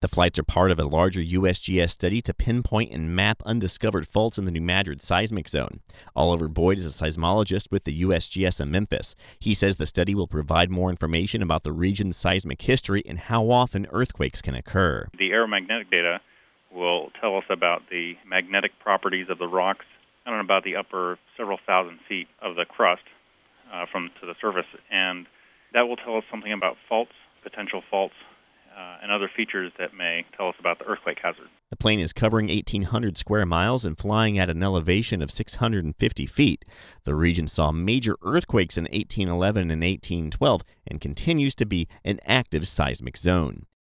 The flights are part of a larger USGS study to pinpoint and map undiscovered faults in the New Madrid seismic zone. Oliver Boyd is a seismologist with the USGS in Memphis. He says the study will provide more information about the region's seismic history and how often earthquakes can occur. The aeromagnetic data will tell us about the magnetic properties of the rocks and about the upper several thousand feet of the crust from to the surface, and that will tell us something about faults, potential faults, and other features that may tell us about the earthquake hazard. The plane is covering 1,800 square miles and flying at an elevation of 650 feet. The region saw major earthquakes in 1811 and 1812 and continues to be an active seismic zone.